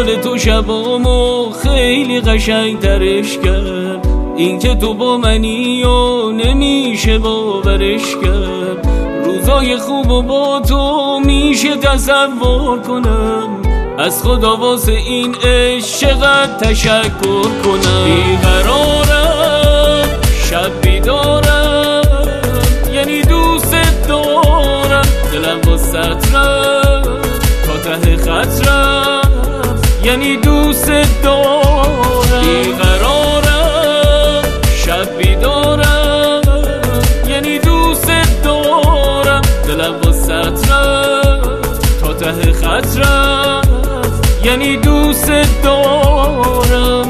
خیال تو شبامو خیلی قشنگ ترش کرد. این که تو با منی و نمیشه باورش کرد. روزای خوب و با تو میشه تصور کنم. از خدا واسه این عشقت تشکر کنم. بیقرارم شب بیدارم، یعنی دوست دارم. دلم واسه رفت تا ته خط رفت، یعنی دوست دارم. بیقرارم شب بیدارم، یعنی دوست دارم. دلم واسه رفت تا ته خط رفت، یعنی دوست دارم.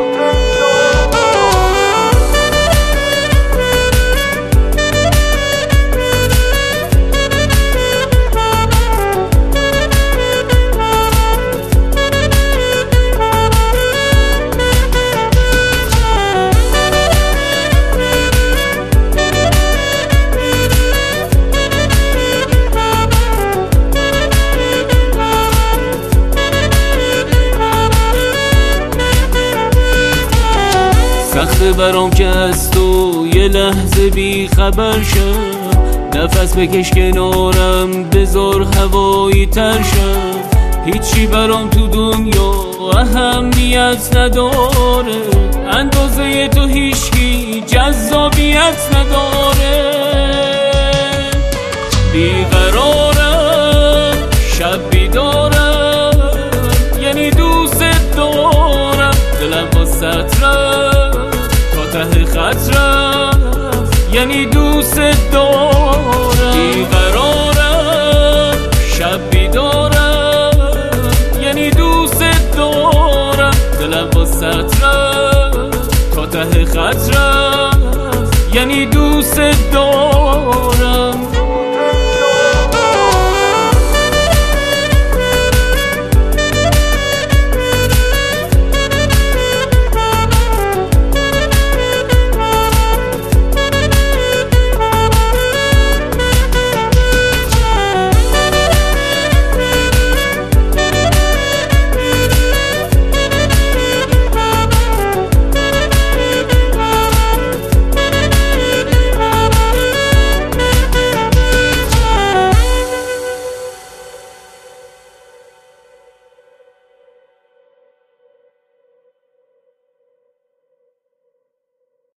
سخته برام که از تو یه لحظه بی خبر شم. نفس بکش کنارم بذار هوایی تر شم. هیچی برام تو دنیا اهمیت نداره، اندازه تو هیچکی جذابیت نداره. بیقرارم شب بیدارم، یعنی دوست دارم. دلم واسه رفت ته خط رفت، یعنی دوست دارم. بیقرارم شب بیدارم، یعنی دوست دارم. دلم واسه رفت تا ته خط رفت، یعنی دوست دارم.